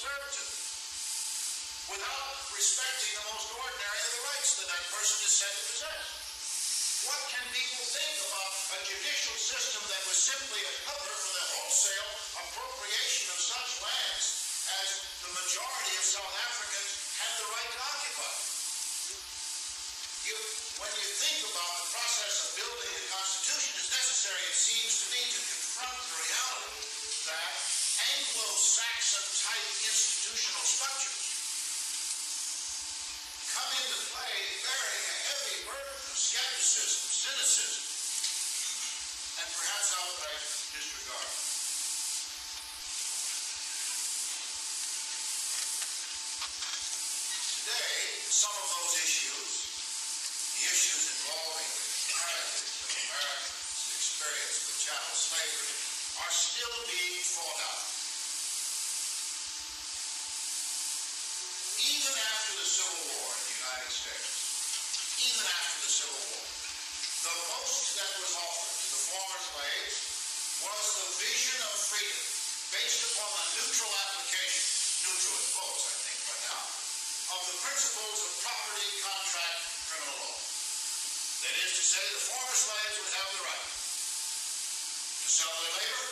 conservative, without respecting the most ordinary of the rights that that person is said to possess. What can people think about a judicial system that was simply a cover for the wholesale appropriation of such lands as the majority of South Africans had the right to occupy? When you think about the process of building a constitution, it's necessary, it seems to me, to confront the reality that Anglo-Saxon type institutional structures come into play bearing a heavy burden of skepticism, cynicism, and perhaps outright disregard. Today, some of those issues, the issues involving the heritage of Americans' experience with chattel slavery, are still being fought out. Even after the Civil War in the United States, even after the Civil War, the most that was offered to the former slaves was the vision of freedom based upon the neutral application, neutral in quotes, I think, right now, of the principles of property, contract, criminal law. That is to say, the former slaves would have the right to sell their labor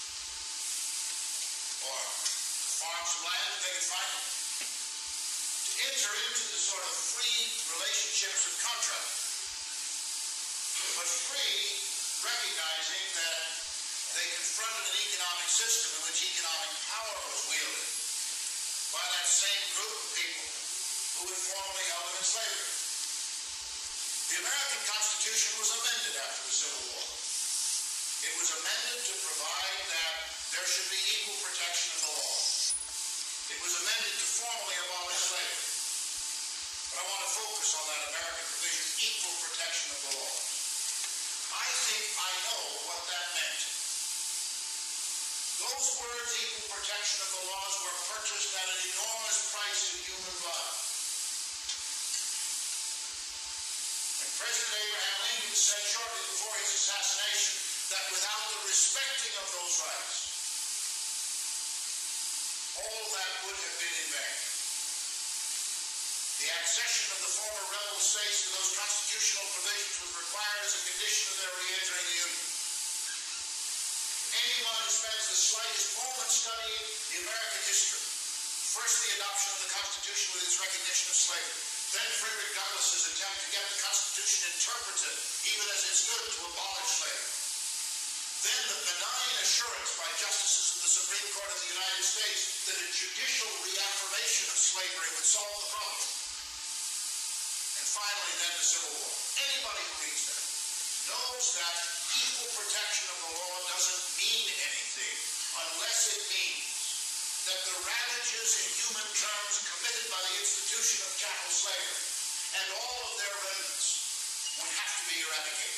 or to farm some land if they could find it, to enter into the sort of free relationships of contract, but free, recognizing that they confronted an economic system in which economic power was wielded by that same group of people who had formerly held them in slavery. The American Constitution was amended after the Civil War. It was amended to provide that there should be equal protection of the law. It was amended to formally abolish slavery. But I want to focus on that American provision, equal protection of the law. I think I know what that meant. Those words, equal protection of the laws, were purchased at an enormous price in human blood. And President Abraham Lincoln said shortly before his assassination that without the respecting of those rights, all that would have been in vain. The accession of the former rebel states to those constitutional provisions was required as a condition of their re-entering the Union. Anyone who spends the slightest moment studying the American history, first the adoption of the Constitution with its recognition of slavery, then Frederick Douglass's attempt to get the Constitution interpreted, even as it stood, to abolish slavery, then the benign assurance by justices of the Supreme Court of the United States that a judicial reaffirmation of slavery would solve the problem, and finally then the Civil War. Anybody who reads that knows that equal protection of the law doesn't mean anything unless it means that the ravages in human terms committed by the institution of chattel slavery and all of their remnants would have to be eradicated.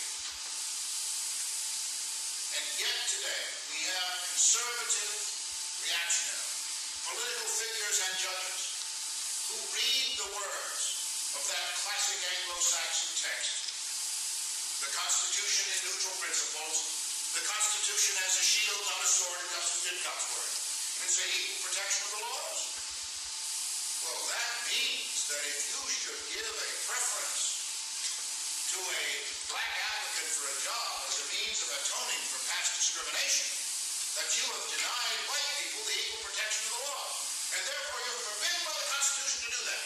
And yet today we have conservative, reactionary, political figures and judges who read the words of that classic Anglo-Saxon text, the Constitution in neutral principles, the Constitution as a shield, not a sword, Justice Didcot's word, and say equal protection of the laws. Well, that means that if you should give a preference to a black applicant for a job as a means of atoning for past discrimination, that you have denied white people the equal protection of the law, and therefore you're forbidden by the Constitution to do that.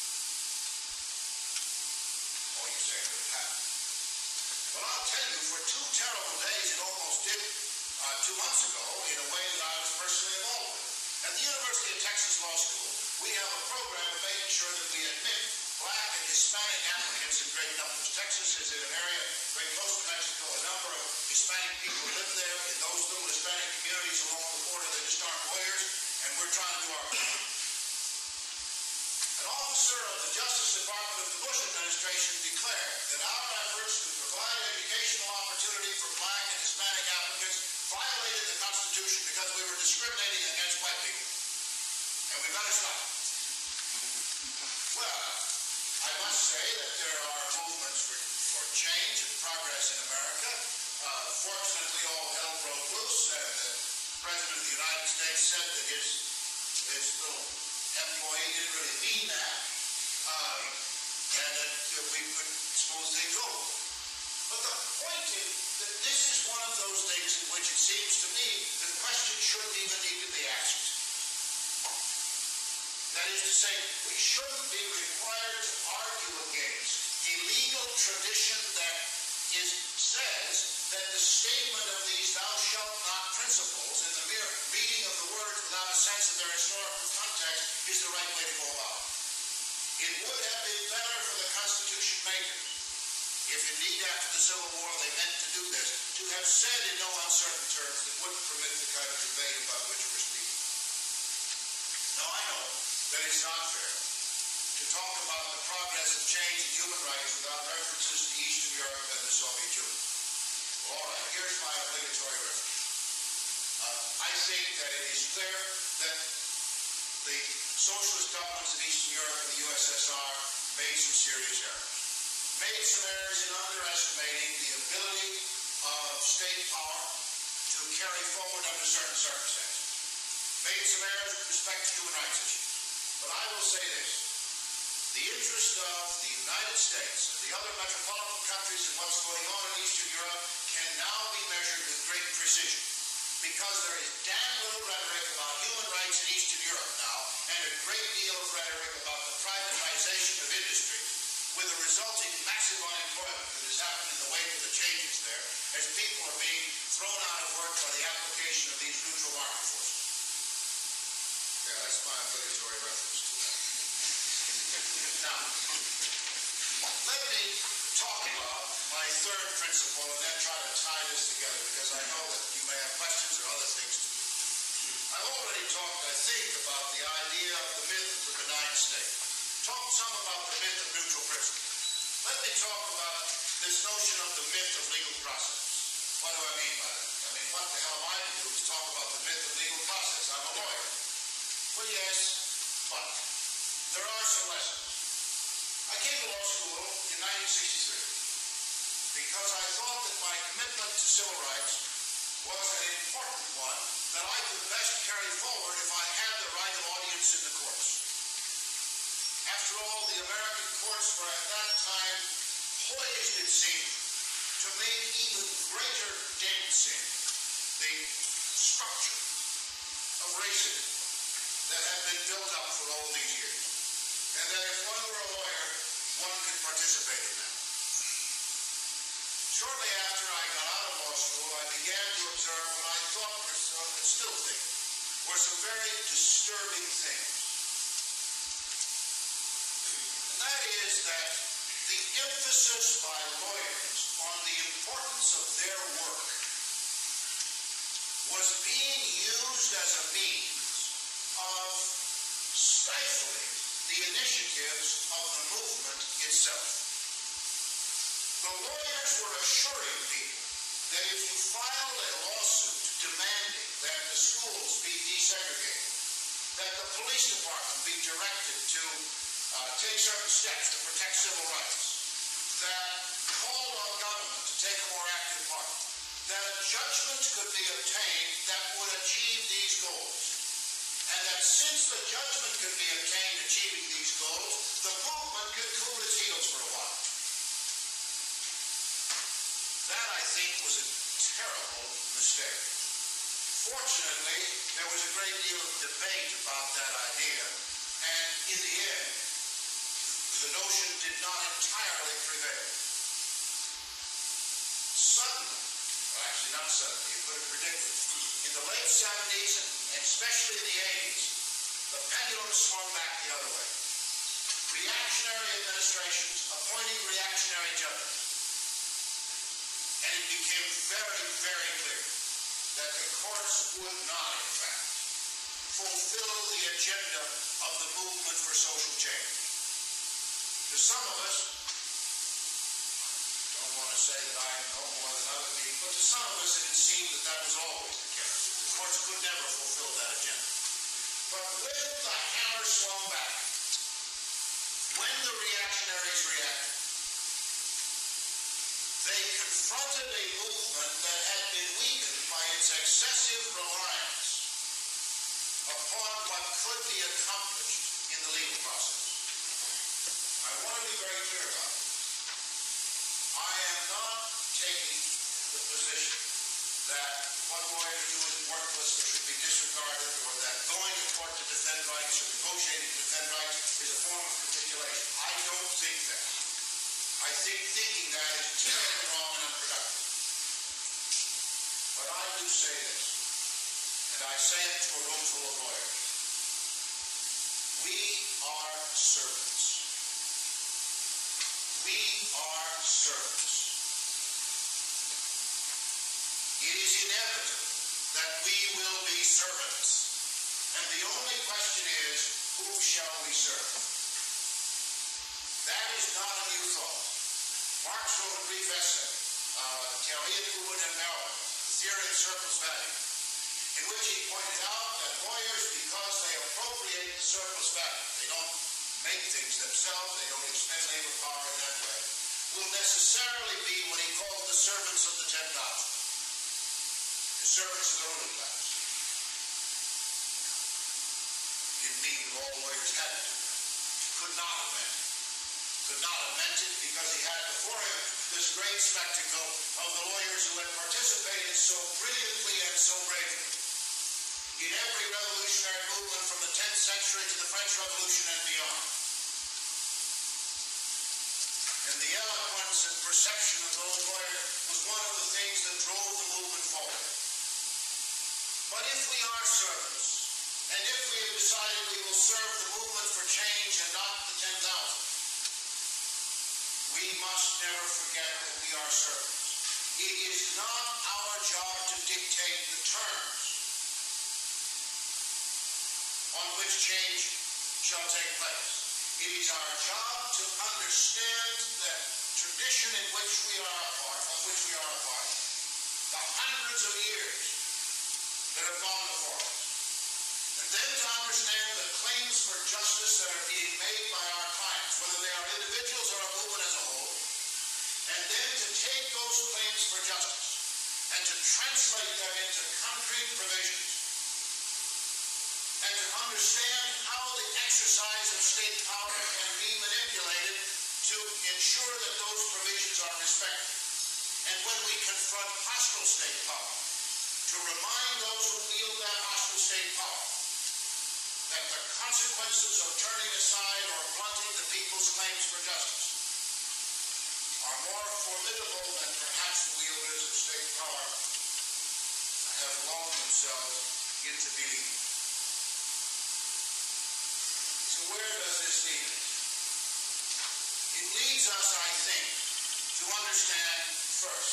Oh, you say it would happen. Well, I'll tell you, for 2 terrible days it almost did 2 months ago in a way that I was personally involved with. At the University of Texas Law School, we have a program of making sure that we admit black and Hispanic applicants in great numbers. Texas is in an area very close to Mexico. A number of Hispanic people live there in those little Hispanic communities along the border. They just aren't lawyers, and we're trying to do our part. An officer of the Justice Department of the Bush administration declared that our efforts to provide educational opportunity for black and Hispanic applicants violated the Constitution because we were discriminating against white people. And we've got to stop it. Well, I must say that there are movements for change and progress in America. Fortunately, all hell broke loose, and the President of the United States said that his this little employee didn't really mean that, and that we could smooth things over. But the point is that this is one of those things in which it seems to me the question shouldn't even need to be asked. That is to say, we shouldn't be required to argue against a legal tradition that says that the statement of these thou shalt not principles in the mere reading of the words without a sense of their historical context is the right way to go about it. It would have been better for the Constitution makers, if indeed after the Civil War they meant to do this, to have said in no uncertain terms that wouldn't permit the kind of debate about which we're speaking. Now I know that it's not fair to talk about the progress of change in human rights without references to Eastern Europe and the Soviet Union. All right, here's my obligatory reference. I think that it is clear that the socialist governments in Eastern Europe and the USSR made some serious errors. Made some errors in underestimating the ability of state power to carry forward under certain circumstances. Made some errors with respect to human rights issues. But I will say this. The interest of the United States and the other metropolitan countries in what's going on in Eastern Europe can now be measured with great precision, because there is damn little rhetoric about human rights in Eastern Europe now, and a great deal of rhetoric about the privatization of industry, with the resulting massive unemployment that has happened in the wake of the changes there, as people are being thrown out of work by the application of these neutral market forces. Yeah, that's my obligatory reference to that. Now, let me talk about my third principle and then try to tie this together, because I know that you may have questions or other things to do. I've already talked, I think, about the idea of the myth of the benign state. Talked some about the myth of neutral principle. Let me talk about this notion of the myth of legal process. What do I mean by that? I mean, what the hell am I to do is talk about the myth of legal process? I'm a lawyer. Well, yes, but there are some lessons. I came to law school in 1963 because I thought that my commitment to civil rights was an important one that I could best carry forward if I had the right of audience in the courts. After all, the American courts were at that time poised, it seemed, to make even greater dents in the structure of racism that had been built up for all these years. And that if one were a lawyer, one could participate in that. Shortly after I got out of law school, I began to observe what I thought were, and still think, were some very disturbing things. And that is that the emphasis by lawyers on the importance of their work was being used as a means of stifling the initiatives of the movement itself. The lawyers were assuring people that if you filed a lawsuit demanding that the schools be desegregated, that the police department be directed to take certain steps to protect civil rights, that called on government to take a more active part, that a judgment could be obtained that would achieve these goals, and that since the judgment could be obtained achieving these goals, the movement could cool its heels for a while. That, I think, was a terrible mistake. Fortunately, there was a great deal of debate about that idea, and in the end, the notion did not entirely prevail. Suddenly, well, actually not suddenly, you could have predicted, in the late 70s and especially in the 80s, the pendulum swung back the other way. Reactionary administrations appointing reactionary judges. And it became very, very clear that the courts would not, in fact, fulfill the agenda of the movement for social change. To some of us, I don't want to say that I know more than other people, but to some of us it seemed that that was always the case. The courts could never fulfill that agenda. But when the hammer swung back, when the reactionaries reacted, they confronted a movement that had been weakened by its excessive reliance upon what could be accomplished in the legal process. I want to be very clear about it. I am not taking the position that what lawyers do is worthless or should be disregarded, or that going to court to defend rights or negotiating to defend rights is a form of capitulation. I don't think that. I think thinking that is entirely wrong and unproductive. But I do say this, and I say it to a room full of lawyers. We are servants. We are servants. It is inevitable that we will be servants. And the only question is, who shall we serve? That is not a new thought. Marx wrote a brief essay, Théorie du Pouvoir and Power, The Theory of Surplus Value, in which he pointed out that lawyers, because they appropriate the surplus value, they don't make things themselves, they don't expend labor power in that way, will necessarily be what he called the servants of the 10,000. The servants of the ruling class. It didn't mean that all lawyers had to do that. Could not have meant it. Could not have meant it because he had before him this great spectacle of the lawyers who had participated so brilliantly and so bravely in every revolutionary movement from the 10th century to the French Revolution and beyond. And the eloquence and perception of those lawyers was one of the things that drove the movement forward. But if we are servants, and if we have decided we will serve the movement for change and not the 10,000, we must never forget that we are servants. It is not our job to dictate the terms on which change shall take place. It is our job to understand the tradition in which we are a part, of which we are a part, the hundreds of years that have gone before us, and then to understand the claims for justice that are being made by our clients, whether they are individuals or a movement as a whole, and then to take those claims for justice and to translate them into concrete provisions, and to understand how the exercise of state power can be manipulated to ensure that those provisions are respected. And when we confront hostile state power, to remind those who wield that hostile state power that the consequences of turning aside or blunting the people's claims for justice are more formidable than perhaps the wielders of state power have lulled themselves into belief. So where does this lead us? It leads us, I think, to understand first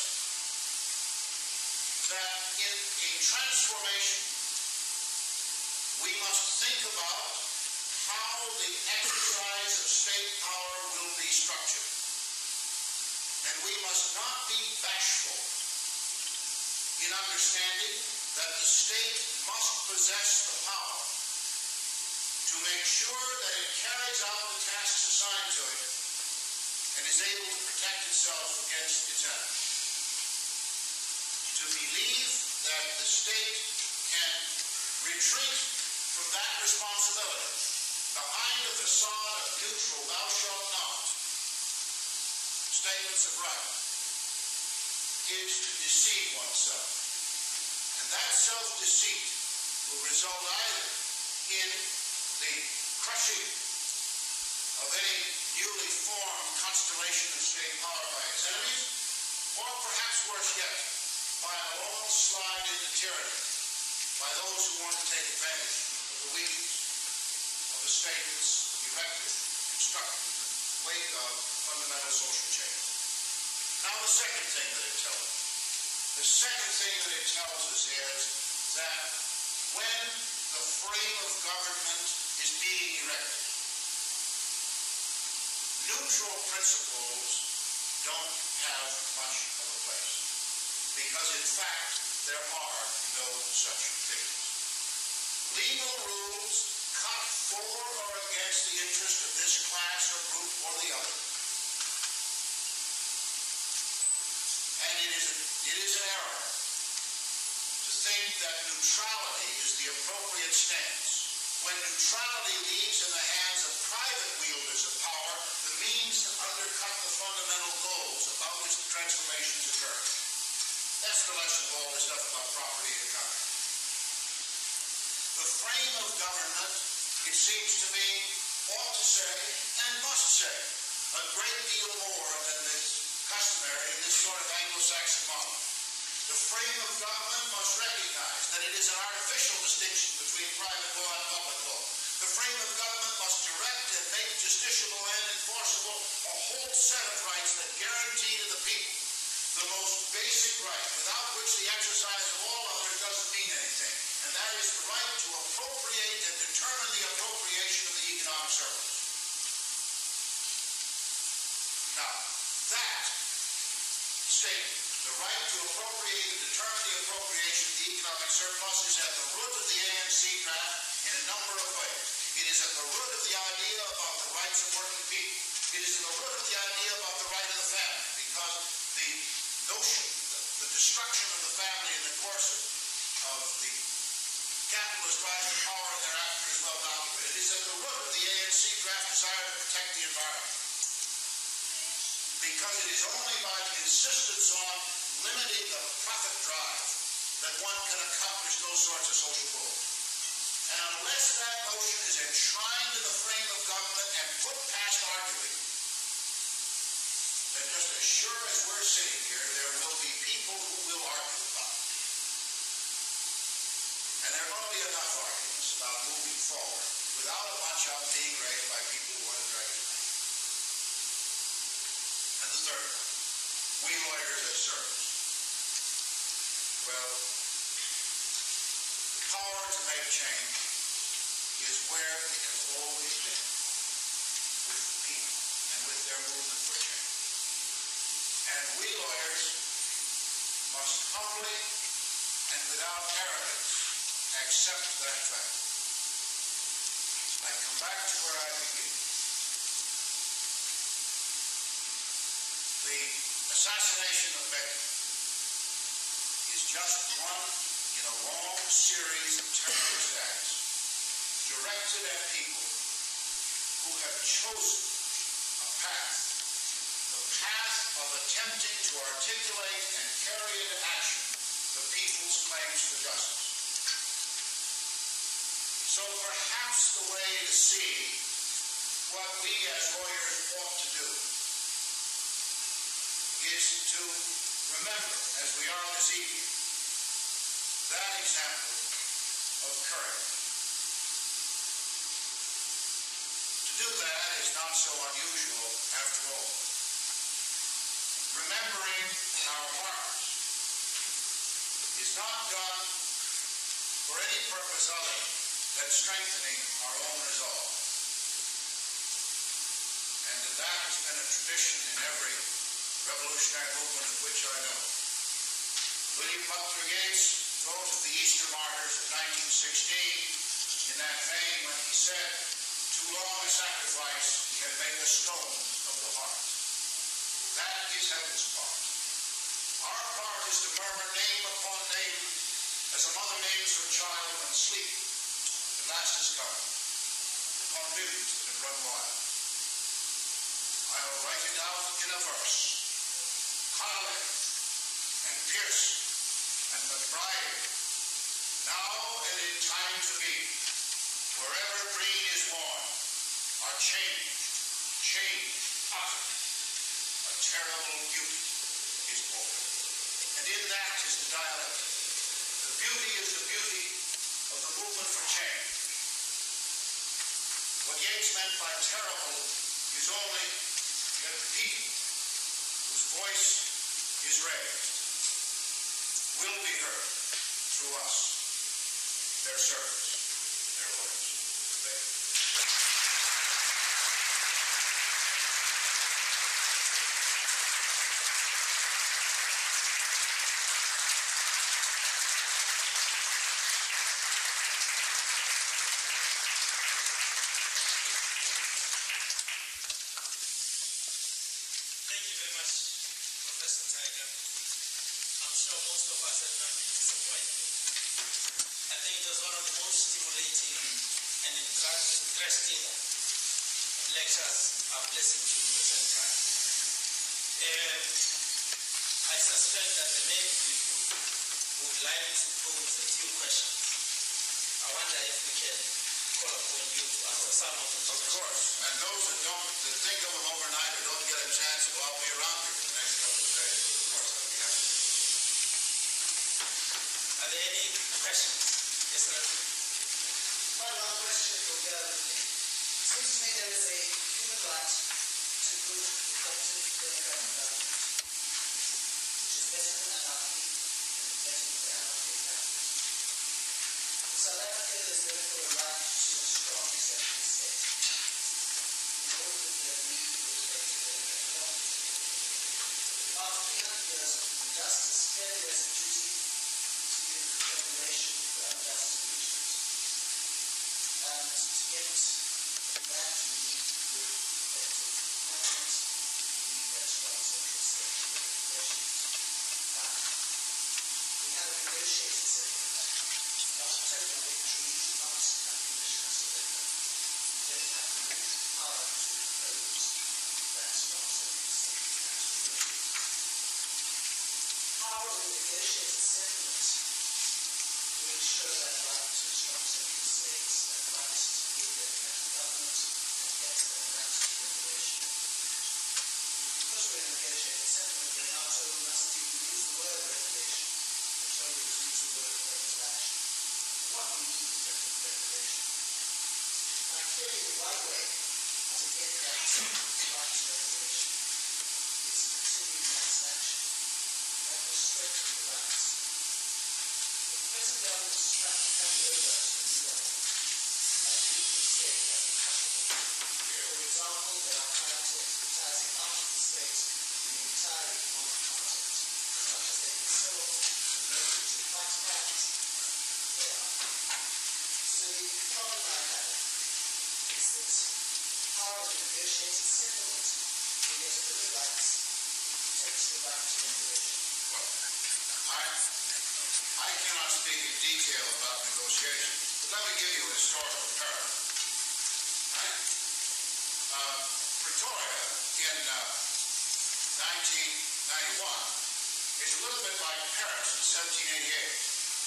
that in a transformation we must think about how the exercise of state power will be structured. And we must not be bashful in understanding that the state must possess the power to make sure that it carries out the tasks assigned to it and is able to protect itself against its enemies. To believe that the state can retreat from that responsibility behind the facade of neutral, thou shalt not, statements of right, is to deceive oneself. And that self-deceit will result either in the crushing of any newly formed constellation of state power by its enemies, or perhaps worse yet, by a long slide into tyranny by those who want to take advantage of the weakness of a state that's erected, constructed in the wake of fundamental social change. Now the second thing that it tells us. The second thing that it tells us is that when the frame of government is being erected, neutral principles don't have much of a place. Because in fact, there are no such things. Legal rules cut for or against the interest of this class or group or the other. And it is an error to think that neutrality is the appropriate stance when neutrality leaves in the hands of private wielders of power the means to undercut the fundamental goals about which the transformations occur. That's the lesson of all this stuff about property and economy. The frame of government, it seems to me, ought to say, and must say, a great deal more than is customary in this sort of Anglo-Saxon model. The frame of government must recognize that it is an artificial distinction between private law and public law. The frame of government must direct and make justiciable and enforceable a whole set of rights that guarantee to the people the most basic right, without which the exercise of all others doesn't mean anything, and that is the right to appropriate and determine the appropriation of the economic surplus. Now, that statement, the right to appropriate and determine the appropriation of the economic surplus, is at the root of the ANC draft in a number of ways. It is at the root of the idea about the rights of working people. It is at the root of the idea about the right of the family, because the notion, the destruction of the family in the course of the capitalist rise to power and thereafter is well documented. It is at the root of the ANC draft desire to protect the environment, because it is only by the insistence on limiting the profit drive that one can accomplish those sorts of social goals. And unless that notion is enshrined in the frame of government and put past arguing, then just as sure as we're sitting here, there will be people who will argue about it. And there are going to be enough arguments about moving forward without a bunch of them being raised by people who want to drag it back. And the third one, we lawyers as servants. Well, the power to make change is where it has always been, with the people and with their movement for change. And we lawyers must humbly and without arrogance accept that fact. I come back to where I begin. The assassination of Becky is just one in a long series of terrorist acts directed at people who have chosen a path, the path of attempting to articulate and carry into action the people's claims for justice. So perhaps the way to see what we as lawyers ought to do is to remember, as we are this evening, that example of courage. To do that is not so unusual after all. Remembering our martyrs is not done for any purpose other than strengthening our own resolve. And that has been a tradition in every revolutionary movement of which I know. William Butler Yeats wrote of the Easter martyrs of 1916 in that vein when he said, "Too long a sacrifice can make a stone of the heart." That is heaven's part. Our part is to murmur name upon name as a mother names her child when sleep at last is come, upon visions that have run wild. I'll write it out in a verse. Connolly and Pierce and McBride, now and in time to be, wherever green is worn, are changed utterly. A terrible beauty is born. And in that is the dialectic. The beauty is the beauty of the movement for change. What Yeats meant by terrible is only that the people whose voice is raised will be heard through us, their servants, their lawyers. Thank you. Thank you very much, Professor Tiger. I'm sure most of us have not been disappointed. I think it was one of the most stimulating and requesting lectures are blessing to the same time. I suspect that there may be people who would like to pose a few questions. I wonder if we can call upon you to answer some of those questions. Of course. And those that think of them overnight or don't get a chance, well, I'll be around here for the next couple of days. Of course, I'll be happy. Are there any questions? Yes, sir. One question will go with me. Seems to me there is a human right to good, effective democratic government, which is better than anarchy and better than anarchy. In South Africa, there's therefore a right to a strong secular state in order that there be good, effective democratic government. After 300 years of injustice, clearly there's a duty to give reparation for unjust abuses. And to get that, you need good, effective government. You need that strong central state to get reparations. Now, we have a negotiated settlement. Not a total victory, not unconditional surrender. You don't have to use power to impose that strong central state. Absolutely. How is a negotiated settlement to ensure that right to a strong central state, that right to give democratic government, and get that right to liberation? Because we're in a negotiated settlement, we're now told we mustn't even use the word regulation. We're told we to use the word affirmative action. What we need is regulation. Now, clearly the right way to get that right to regulation is to continue mass action. That will strengthen the rights. The present government is trying to hand over to the new government as the equal state as possible. For example, they are privatizing out of the state the entire economic content, as much as they can sell off the merchants to fight hands. They are. So the problem I have is that how a negotiated settlement will get a bill of rights protects the right to liberation. Well, I cannot speak in detail about negotiations, but let me give you a historical parallel. Right? Pretoria in 1991 is a little bit like Paris in 1788.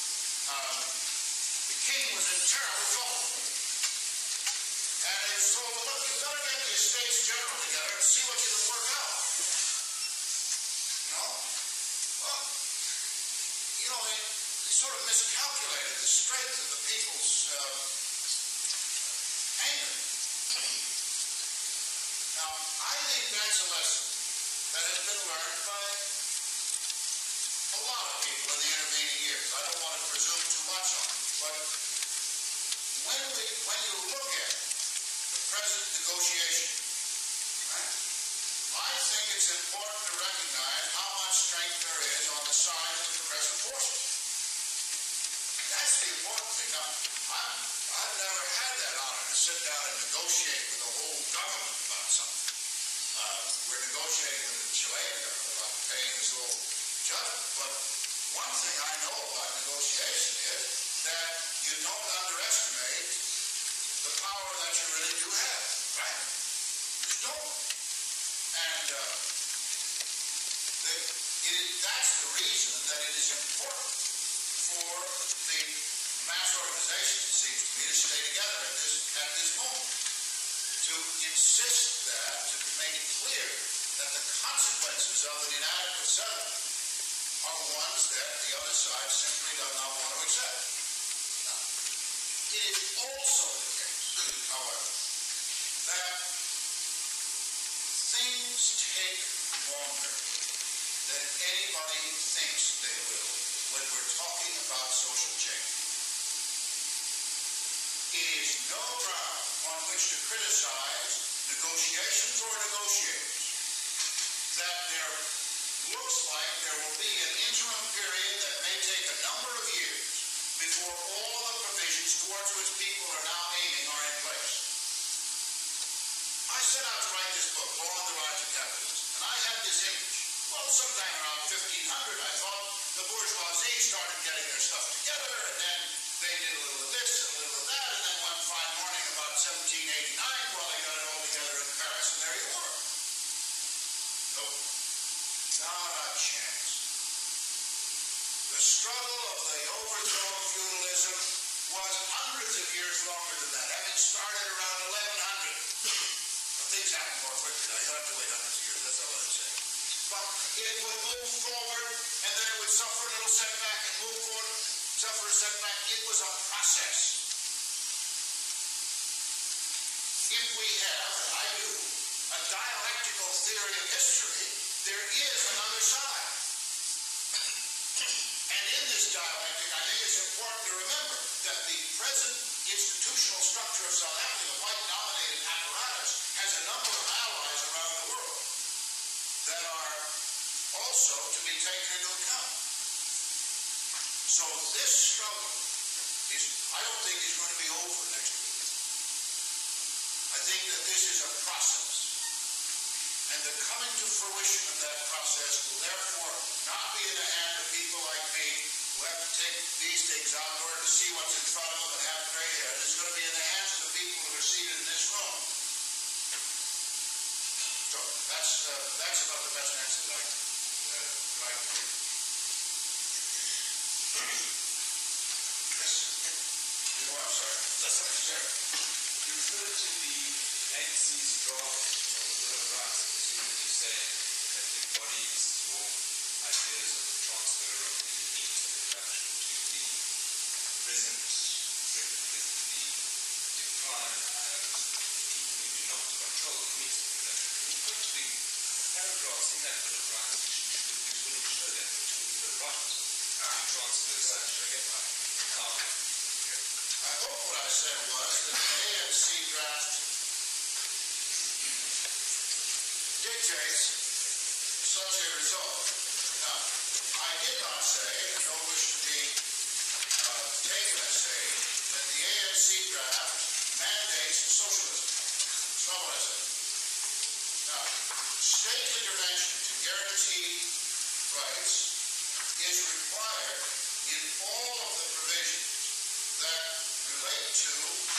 The king was in terrible trouble. And they was told, look, you've got to get the Estates General together and see what you can work out. You know? Well, you know, they sort of miscalculated the strength of the people's anger. Now, I think that's a lesson that has been learned by a lot of people in the intervening years. I don't want to presume too much on it, but when you look at the present negotiation, right, I think it's important to recognize how much strength there is on the side of the present forces. That's the important thing. Now, I've never had that honor to sit down and negotiate with the whole government about something. We're negotiating with the Chilean government about paying this little judgment. But one thing I know about negotiation is that you don't underestimate the power that you really do have, right? You don't. And that's the reason that it is important for the mass organizations, it seems to me, to stay together at this moment. To insist that, to make it clear that the consequences of an inadequate settlement are ones that the other side simply does not want to accept. Now, it is also the case, however, that things take longer than anybody thinks they will when we're talking about social change. It is no ground on which to criticize negotiations or negotiators that there looks like there will be an interim period that may take a number of years before all the provisions towards which people are now aiming are in place. I set out to write this book, Law on the Rise of Capitalism, and I had this image. Well, sometime around 1500, I thought the bourgeoisie started getting their stuff together, and then they did a little of this and a little of that, and then one fine morning about 1780, of years longer than that, having started around 1100. Things happen more quickly now. You don't have to wait hundreds of years. That's all I'm saying. But it would move forward, and then it would suffer a little setback and move forward, suffer a setback. It was a process. If we have, and I do, a dialectical theory of history, there is another side. And in this dialectic, I think it's important to remember that the present institutional structure of South Africa, the white-dominated apparatus, has a number of allies around the world that are also to be taken into account. So this struggle is, I don't think is going to be over next week. I think that this is a process. And the coming to fruition of that process will therefore not be in the hand of people like me who have to take these things out in order to see what's in front of them and have gray hair. It's going to be in the hands of the people who are seated in this room. So that's about the best answer that I can give. Yes? Oh, I'm sorry. That's not fair. You refer to the ANC's draft of the Bill of Rights, and presumably say that the embodies your ideas of the transfer of the means of production to the present, the decline of people who do not control the means of production. Can you point to the paragraphs in that Bill of Rights which will ensure that the right to transfer such power? I hope what I said was that the ANC draft dictates such a result. Now, I did not say, and don't wish to be taken as saying, that the ANC draft mandates socialism. That's not what I said. Now, state intervention to guarantee rights is required in all of the provisions that relate to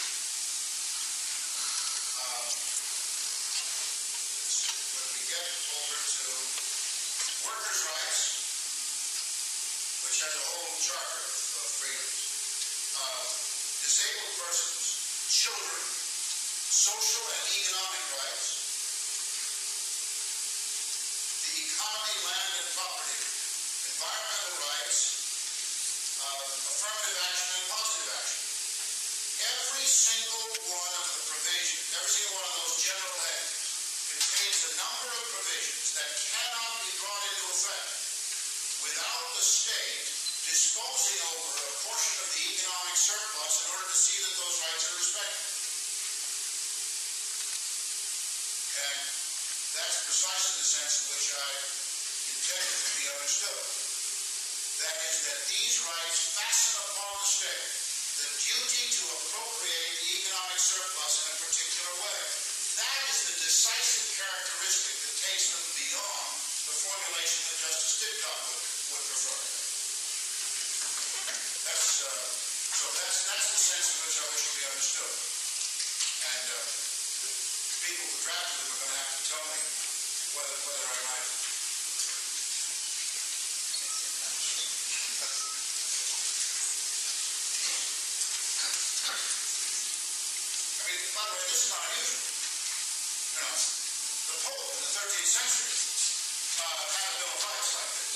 when we get over to workers' rights, which has a whole charter of freedoms, disabled persons, children, social and economic rights, the economy, land and property, environmental rights, affirmative action and positive action. Every single one of the provisions, every single one of those general headings contains a number of provisions that cannot be brought into effect without the state disposing over a portion of the economic surplus in order to see that those rights are respected. And that's precisely the sense in which I intend it to be understood. That is, that these rights fasten upon the state the duty to appropriate the economic surplus in a particular way. That is the decisive characteristic that takes them beyond the formulation that Justice Didcot would prefer. That's the sense in which I wish to be understood. And the people who drafted them are going to have to tell me whether I might. By the way, this is not unusual. You know, the Pope in the 13th century had a Bill of Rights like this.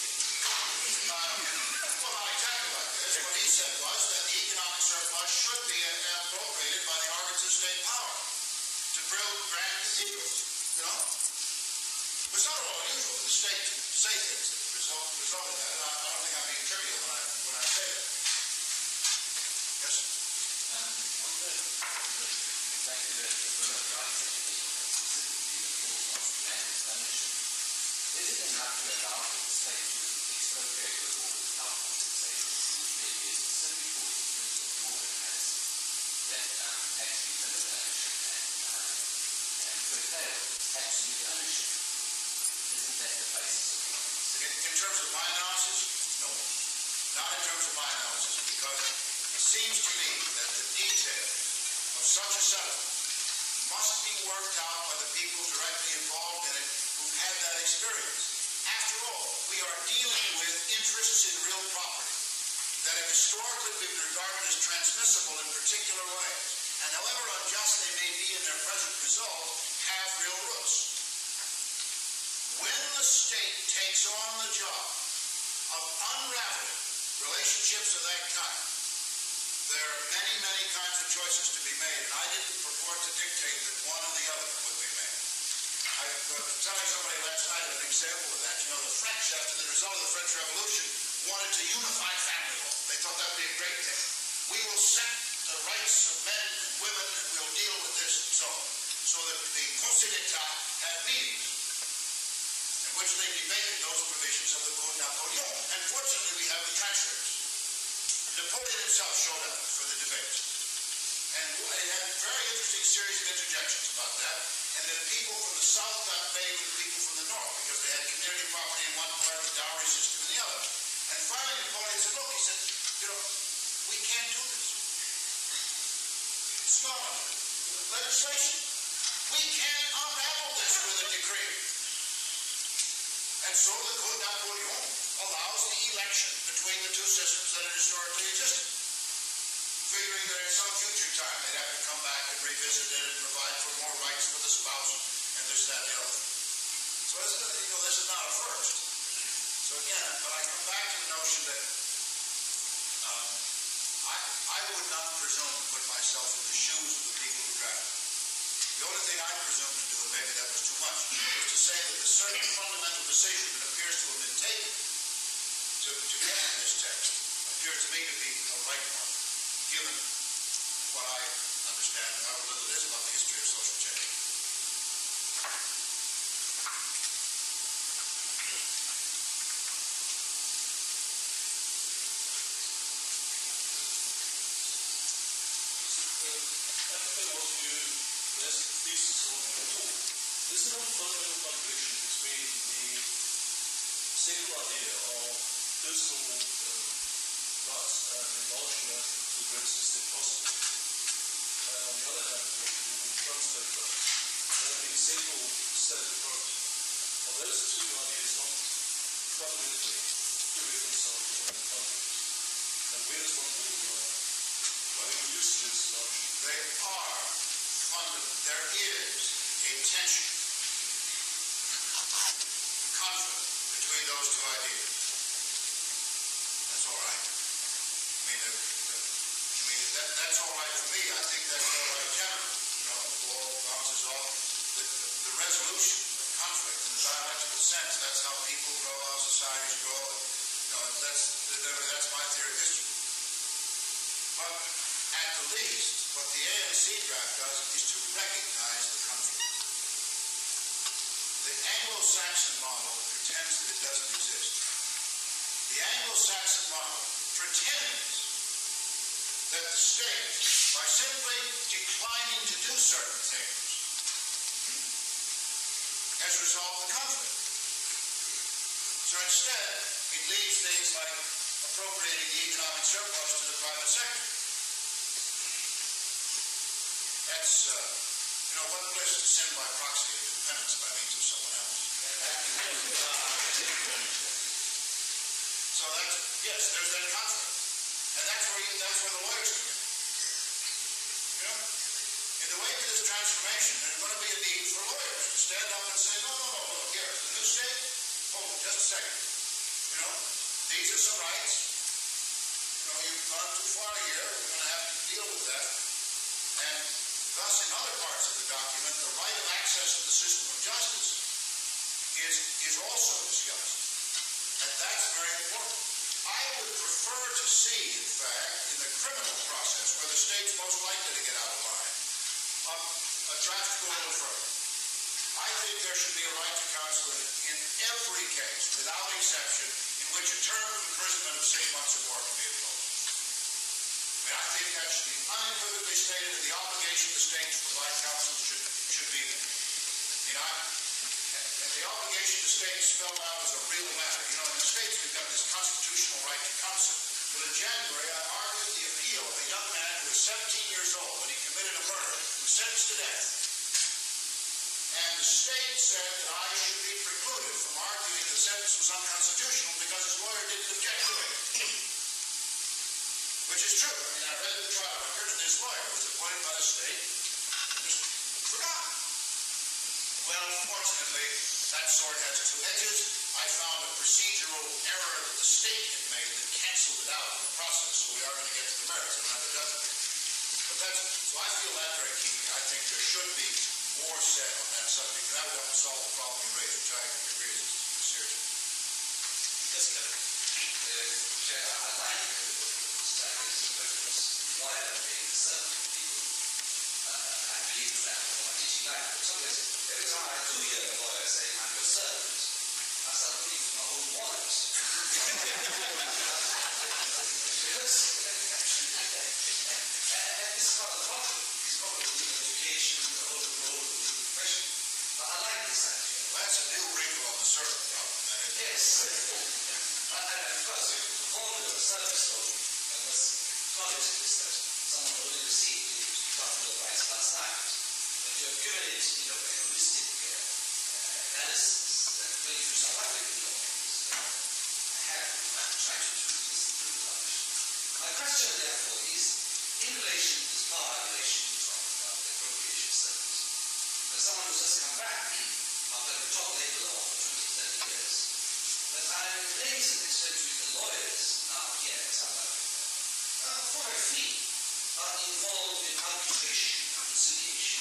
Well, not exactly like this. What he said was that the economic surplus should be appropriated by the organs of state power to build grand cathedrals. You know? It's not at all unusual for the state to say things that result in that. I don't think I'm being trivial when I say that. Yes? Exactly the Bill of Rights, specifically the clause of land ownership, is it enough to allow for the state to expropriate with or without compensation? There is a specific clause in terms of law that has that actually limit ownership and curtail absolute ownership. Isn't that the basis of the In terms of my analysis, no. Not in terms of my analysis, because it seems to me that the details of such a settlement must be worked out by the people directly involved in it who've had that experience. After all, we are dealing with interests in real property. that have historically been regarded as transmissible in particular ways, and however unjust they may be in their present result, have real roots. When the state takes on the job of unraveling relationships of that kind, there are many, many kinds of choices to be made, and I didn't purport to dictate that one or the other would be made. I was telling somebody last night an example of that. You know, the French, after the result of the French Revolution, wanted to unify family law. They thought that would be a great thing. We will set the rights of men and women, and we'll deal with this and so on. So that the Conseil d'Etat had meetings in which they debated those provisions of the Code Napoleon. And fortunately, we have the transcripts. Napoleon himself showed up for the debate. And it had a very interesting series of interjections about that. And then people from the South got paid with people from the North because they had community property in one part, the dowry system in the other. And finally Napoleon said, look, he said, you know, we can't do this. It's not legislation. We can't unravel this with a decree. And so the Code Napoleon allows the election between the two systems that had historically existed, figuring that at some future time they'd have to come back and revisit it and provide for more rights for the spouse and this, that, and the other. So this is not a first. So again, but I come back to the notion that I would not presume to put myself in the shoes of the people who drafted it. The only thing I presume to do, and maybe that was too much, was to say that the certain fundamental decision that appears to have been taken to get in this text appears to me to be a right one, given what I understand and how little it is about the history of social change. This is a fundamental contradiction between the secular idea of personal rights and enlargement to the greatest extent possible. And on the other hand, what you call Trump-state rights, and the secular state approach. Well, those two ideas not fundamentally irreconcilable in the conflict. And where does one draw the line? Well, in usages, they are fundamental. There is a tension, conflict between those two ideas. That's all right. That's all right for me. I think that's all right generally. You know, the law bounces off. The resolution of conflict in the dialectical sense, that's how people grow, how societies grow. You know, that's my theory of history. But at the least, what the ANC draft does is to recognize the conflict. The Anglo-Saxon model pretends that it doesn't exist. The Anglo-Saxon model pretends that the state, by simply declining to do certain things, has resolved the conflict. So instead, it leaves things like appropriating the economic surplus to the private sector. That's, one place to sin by proxy is penance by means of someone else. So that's, yes, there's that conflict. And that's where the lawyers come in. You know? In the wake of this transformation, there's going to be a need for lawyers to stand up and say, no, here, the new state, just a second. You know, these are some rights. You know, you've gone too far here. We're going to have to deal with that. And thus, in other parts of the document, the right of access to the system of justice is also discussed. And that's very important. I would prefer to see, in fact, in the criminal process, where the state's most likely to get out of line, a draft go a little further. I think there should be a right to counsel in every case, without exception, in which a term of imprisonment of 6 months or more can be imposed. I think that should be unequivocally stated, and the obligation of the state to provide counsel should be there. And the obligation of the state spelled out as a real matter. You know, in the States we've got this constitutional right to counsel. But in January, I argued the appeal of a young man who was 17 years old when he committed a murder, who was sentenced to death. And the state said that I should be precluded from arguing the sentence was unconstitutional because his lawyer didn't object to it. which is true. I mean, I read the trial record, and this lawyer was appointed by the state, just forgot. Well, fortunately, that sword has two edges. I found a procedural error that the state had made that canceled it out in the process, so we are going to get to the merits of another dozen. But so I feel that very keenly. I think there should be more said on that subject. That would help solve the problem you raised, which I agree is serious. Yes, Kevin. Chair, I like lawyer being certain people. I believe in that. But some ways, every time I do hear a lawyer saying I'm your servant, I start looking for my own wallet. Because and this is part of the problem. It's probably legal education, the whole role of legal profession. But I like this idea. Well, that's a new wrinkle on the servant problem. Yes. And of course, the formula of service law was college is that someone only received it got the advice last night. But you have given it, a holistic analysis that when you South African law I'm trying to do this pretty much. My question therefore is, in relation to this power relation you talked about, the appropriation service, when someone who's just come back after the top labor law for 20, 30 years, but I'm amazed at the extent to which the lawyers now here in South Africa, for a fee, are involved in arbitration, conciliation,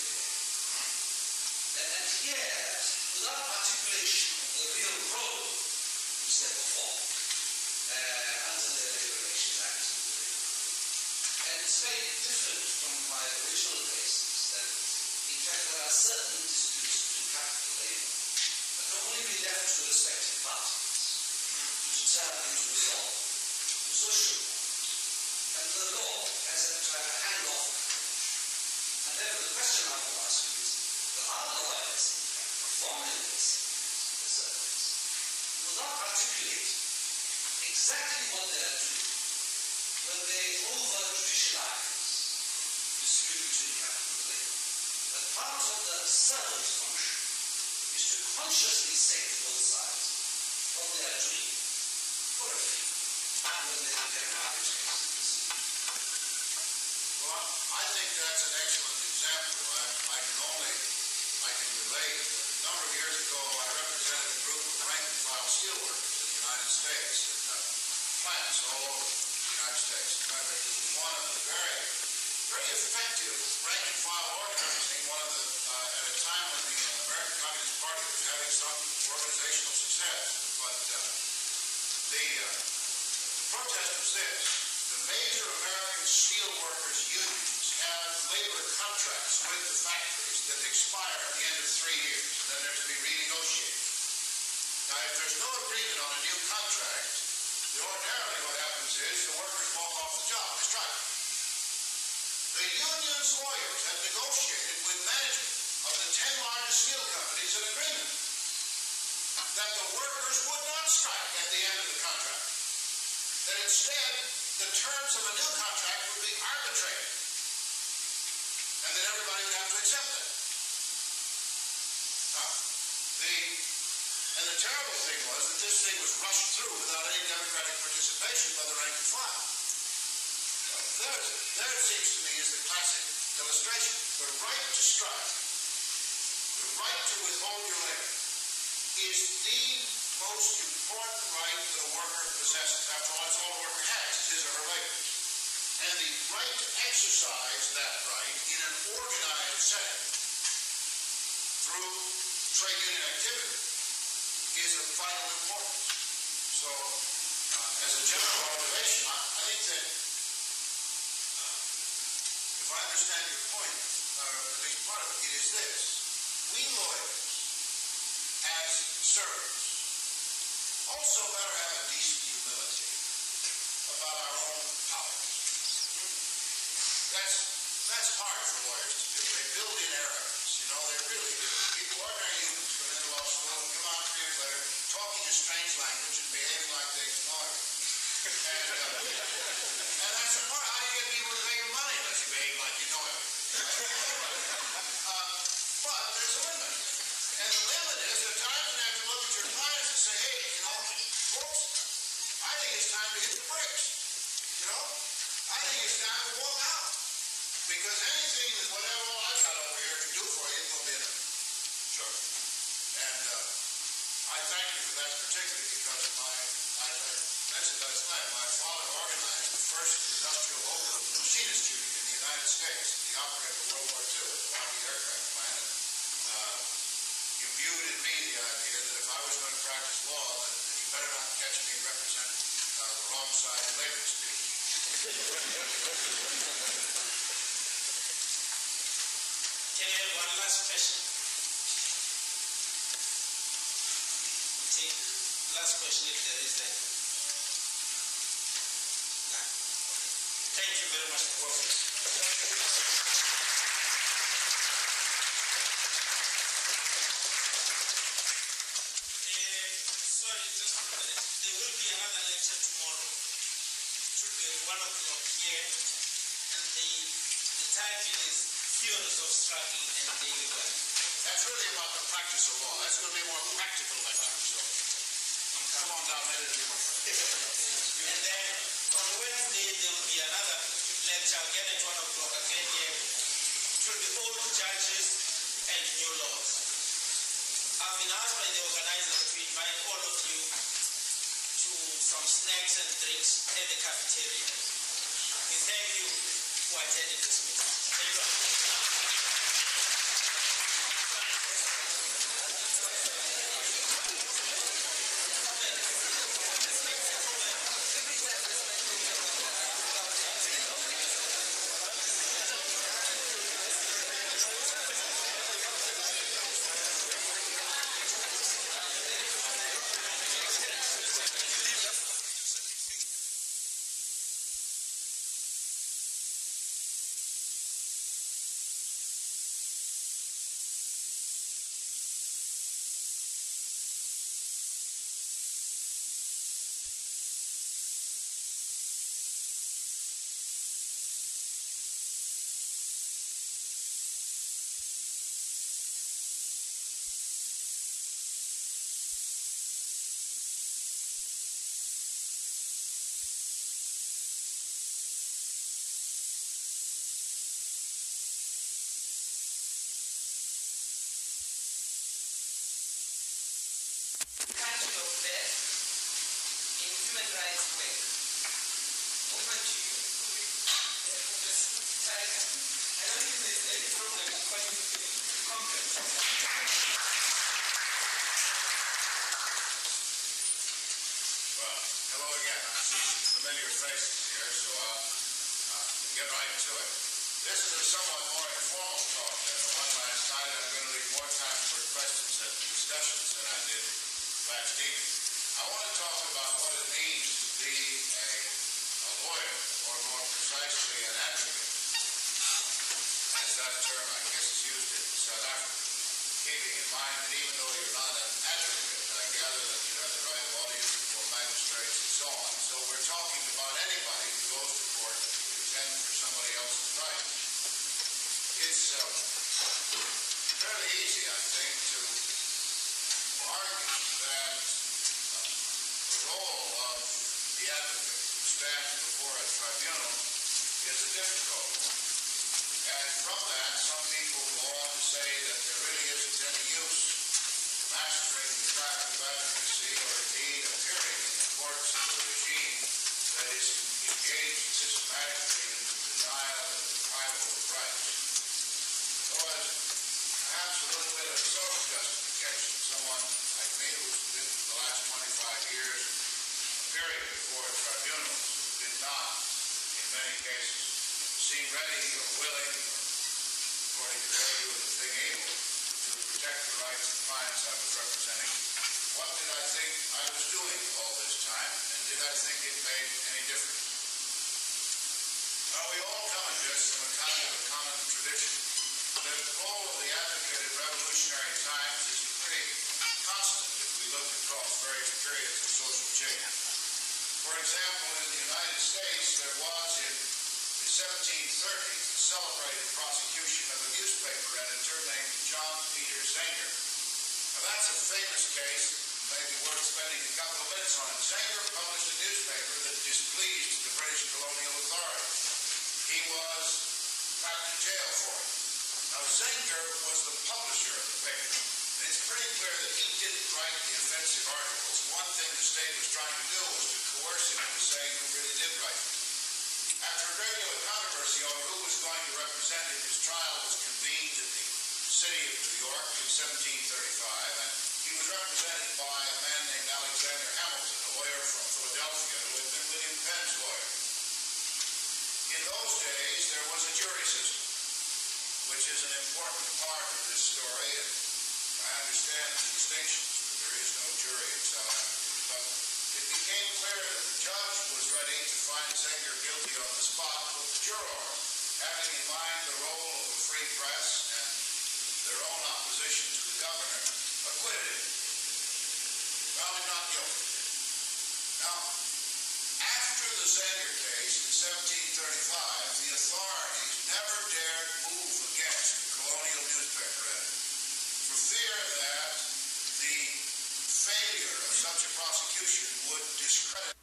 and here, without articulation of the real role which they perform under the Labour Relations Act. And it's very different from my original basis that, in fact, there are certain disputes between capital and labour that can only be left to the respective parties to determine to resolve the social one. And the law has to have a hand-off approach. And therefore the question I will ask you is, there are lawyers, in fact, performing this service, will not articulate exactly what they are doing when they over-judicialize dispute between capital and labour. But part of the servant function is to consciously say to both sides what they are doing for a fee, and when they get arbitrate the dispute. Well, I think that's an excellent example. I can relate. A number of years ago, I represented a group of rank-and-file steelworkers in the United States in plants all over the United States. In fact, it was one of the very, very effective rank-and-file organizing, at a time when the American Communist Party was having some organizational success. But the protest was this. The major American steelworkers unions have labor contracts with the factories that expire at the end of 3 years, and then they're to be renegotiated. Now, if there's no agreement on a new contract, ordinarily what happens is the workers walk off the job, they strike. The union's lawyers have negotiated with management of the 10 largest steel companies an agreement that the workers would not strike at the end of the contract. That instead, the terms of a new contract would be arbitrated. And that everybody would have to accept that. Now, the terrible thing was that this thing was rushed through without any democratic participation by the rank and file. There it seems to me is the classic illustration. The right to strike, the right to withhold your labor, is the most important right that a worker possesses. After all, that's all a worker has, is his or her labor. And the right to exercise that right in an organized setting through trade union activity is of vital importance. So, as a general observation, I think that if I understand your point, or at least part of it, is this. We lawyers, as servants, also better have a decent humility about our own powers. That's hard for lawyers to do. They build in arrogance, they really do. People, ordinary humans, come into law school and come out 3 years later talking a strange language and behaving like they lawyer. And that's the part. How do you get people to pay you money unless you behave like you know everything? But there's a limit. And the limit is there are times when you have to look at your clients and say, hey, folks, I think it's time to hit the bricks. Hicks, the operative of World War II, at the Lockheed Aircraft Plant. You viewed in me the idea that if I was going to practice law, that you better not catch me representing the wrong side of labor dispute. Can I have one last question? We'll take last question if there is any. None. Thank you very much for working. Sorry, just a minute. There will be another lecture tomorrow. It will be at 1 o'clock here, and the title is Theories of Struggle and Daily Life. That's really about the practice of law. That's going to be a more practical lecture. So come on down, let it be more practical. And then on Wednesday there will be another lecture again at 1 o'clock again here. It will be old judges and new laws. I've been asked by the organizers to invite all of you to some snacks and drinks at the cafeteria. We thank you for attending this meeting. Thank you. Country of birth in human rights work. Over to you, Professor Tiger. I don't think there's any problem according to the conference. Well, hello again. I see some familiar faces here, so I'll get right to it. This is a somewhat more informal talk than the one last night. I'm going to leave more time for questions and discussions than I did last evening. I want to talk about what it means to be a lawyer, or more precisely an advocate, as that term I guess is used in South Africa, keeping in mind that even though you're not an advocate, I gather that you have the right of audience before magistrates and so on. So we're talking about anybody who goes to court to contend for somebody else's rights. It's fairly easy, I think, to argue that the role of the advocate who stands before a tribunal is a difficult one. And from that, some people go on to say that there really isn't any use mastering the craft of advocacy or indeed appearing in the courts of a regime that is engaged systematically in the denial and deprival of rights. So as perhaps a little bit of self-justification, someone like me who's been for the last 25 years appearing before tribunals who did not, in many cases, seem ready or willing, or according to their view of the thing, able to protect the rights of clients I was representing. What did I think I was doing all this time, and did I think it made any difference? Well, we all come at this from a kind of a common tradition. The role of the advocate in revolutionary times is pretty constant if we look across various periods of social change. For example, in the United States, there was in the 1730s the celebrated prosecution of a newspaper editor named John Peter Zenger. Now that's a famous case, maybe worth spending a couple of minutes on it. Zenger published a newspaper that displeased the British colonial authorities. He was packed in jail for it. Now Zenger was the publisher of the paper, and it's pretty clear that he didn't write the offensive articles. One thing the state was trying to do was to coerce him into saying who really did write them. After a great deal of controversy over who was going to represent city of New York in 1735, and he was represented by a man named Alexander Hamilton, a lawyer from Philadelphia who had been William Penn's lawyer. In those days, there was a jury system, which is an important part of this story, and I understand the distinctions, but there is no jury in South Africa. But it became clear that the judge was ready to find Zenger guilty on the spot, but the juror, having in mind the role of the free press and their own opposition to the governor, acquitted him, found him not guilty. Now, after the Zenger case in 1735, the authorities never dared move against the colonial newspaper editor for fear that the failure of such a prosecution would discredit